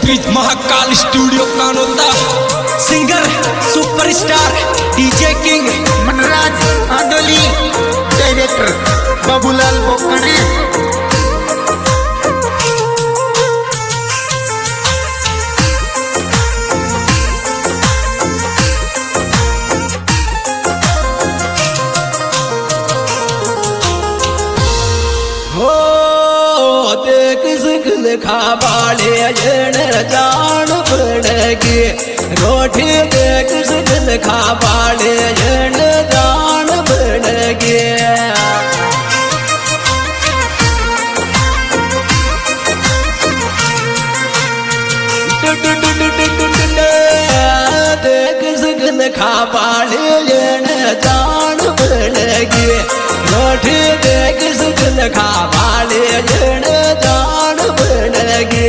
बीच Mahakal studio Kanota singer superstar DJ king Manraj Andoli director Babulal बोकने लिखा बाले जान पड़ेगी रोटी देख लिखा बाले जान पड़ेगी देख लिखा बाले जान पड़ेगी रोटी देख लिखा बाले जान पड़ेगी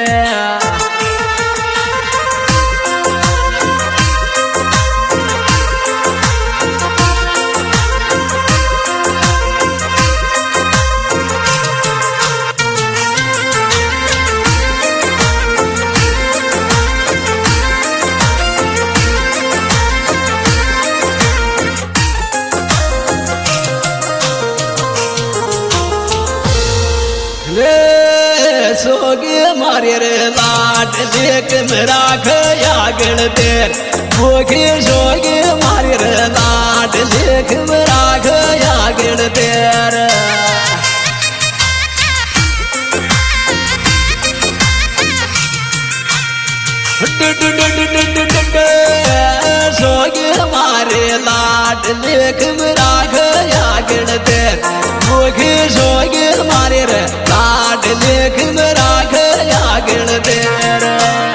सोगे मारे रे लाड देख मेरा खया गण तेर भोगे सोगे मारे रे लाड देख मेरा खया गण तेर सोगे मारे लाड देख मेरा खया गण तेर भोगे सोगे मारे रे लाड देख मेरा खया गण तेर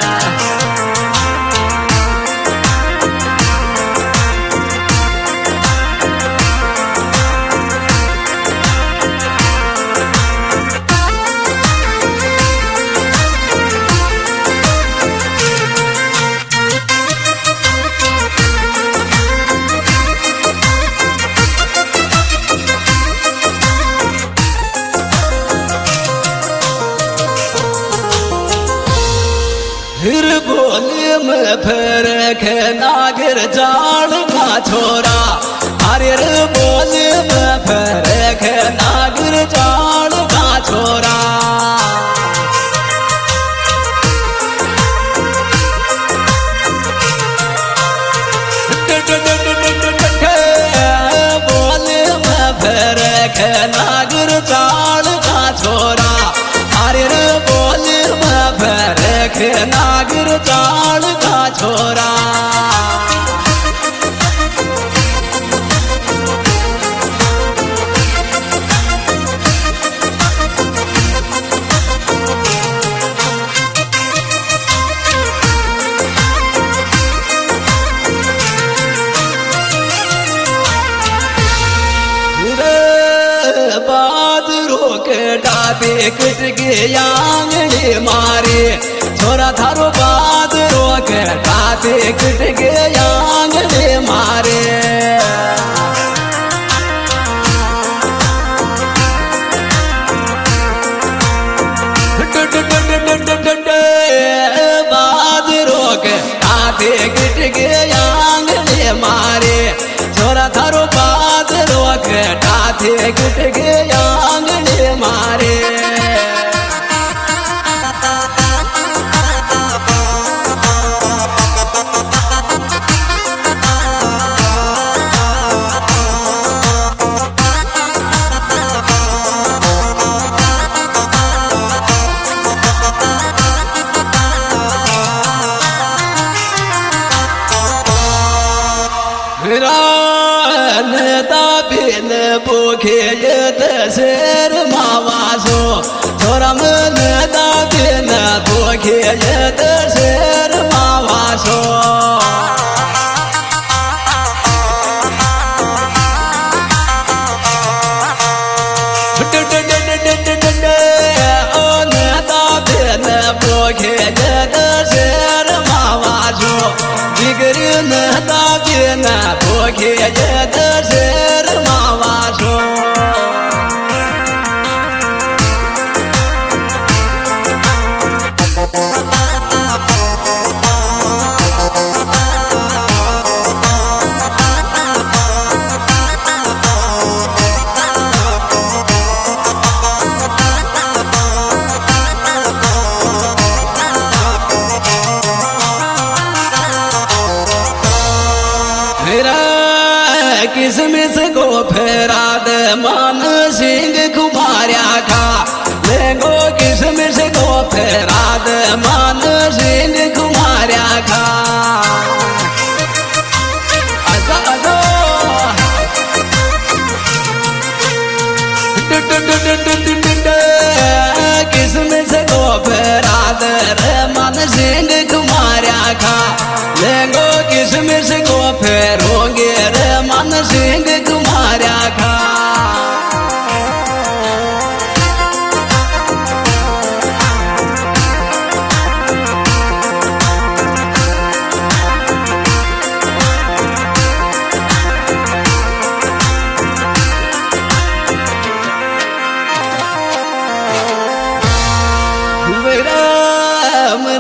फिर बोले में फिर नागर जान का छोरा अरे बोले में फिर नागर जान का छोरा बोले में फिर नागर जान का छोरा अरे बोले में फिर नागर जान का छोरा बादरों के डाबे कट के आंगने मारे छोरा थारो बादरों के डाबे कट के आंगने मारे बादरों के डाबे कट के आंगने मारे छोरा थारो बादरों के डाबे कट के आंगने मारे बिन भूखे दशेर मावासो छोरा मन बिन भूखे दशेर मावासो बिन भूखे दशेर मावासो जिगरी नता बिन भूखे दशेर मावासो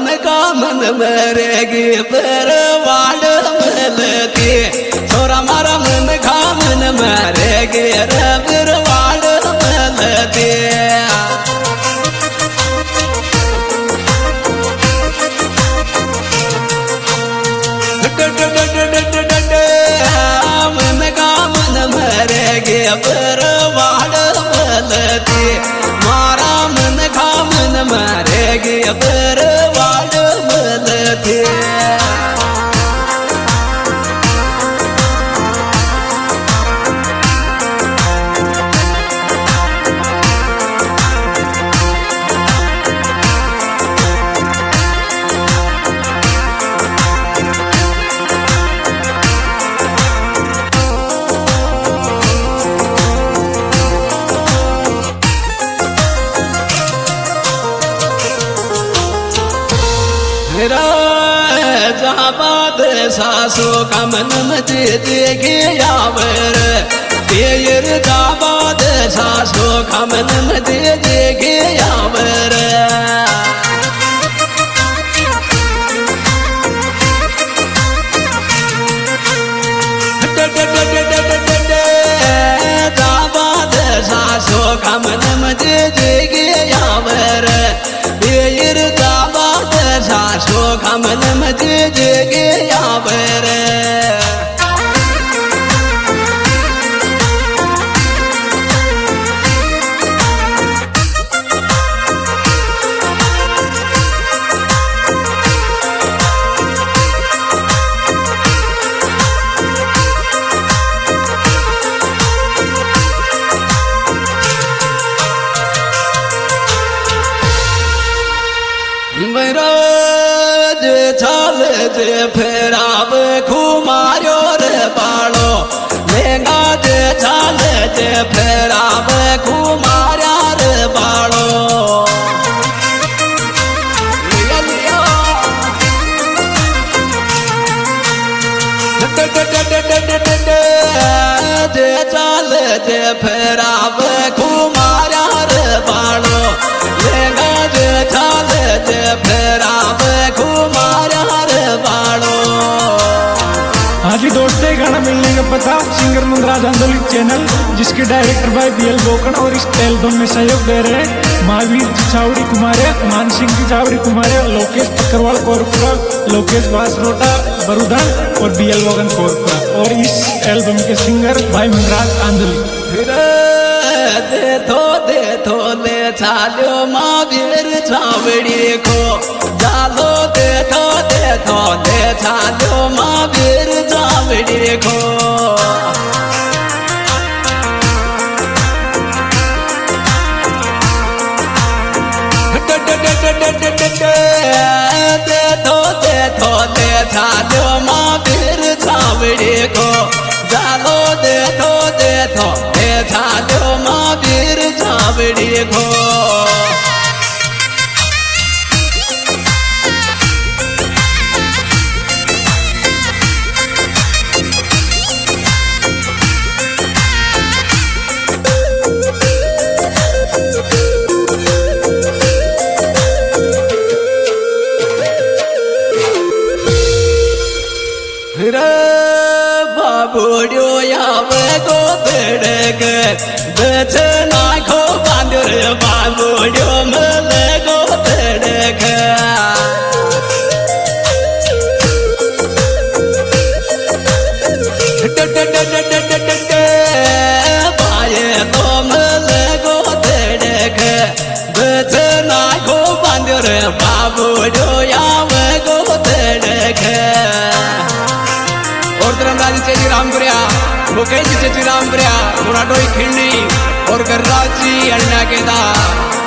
मन का मन मरेगी बरवाड़ मिलती छोरा मारा मन का मन मरेगी रे बरवाड़ मिलती मन का मन मरेगी बरवाड़ मिलती मारा मन का मन मरेगी बरवाड़ मिलती जाबाद सासो का मन मजे देखे यावर तेर जाबाद सासो का मन मजे देखे यावर जाबाद सासो का मन मजे देखे यावर तेर जाबाद सासो का मन मजे देखे यावर चाल जे फेराब खुमारो रे बाड़ो लेंगा जे चाल जे फेराब खुमारा रे बाड़ो जे चाल जे फेराब खुमारा रे बाड़ो लेंगा जे चाल जे फेराब खुमारा रे बाड़ो। हाँ जी दोस्तों, गाना मिलने का पता सिंगर मुंदराज आंदोली चैनल, जिसके डायरेक्टर भाई बीएल बोकन और इस एल्बम में सहयोग दे रहे हैं महावीर चावड़ी कुमारे, मान सिंह जी चावड़ी कुमारे, लोकेश चक्रवाल कोरपुरा, लोकेश बासरोटा बरुदान और बीएल बोकन कोरपुरा, और इस एल्बम के सिंगर भाई मुंदराज आंदोली। दे थो ले चालो महावीर चावड़ी को जालो दे थो ले चालो महावीर चावड़ी को दे थो ले चालो महावीर चावड़ी को जालो दे थो ले चालो महावीर चावड़ी को बाबूड़ो याव को दड़क बचना खो बांधर बाबूड़ो मल को दड़क पाए तो मल को दड़क बचना खो बांधर बाबूड़ो याव को दड़क। और धर्मराज चेची रामपुरिया, मुकेश चेची रामपुरिया, मुराटोई खिंडी और गर्राज जी अन्ना केदा।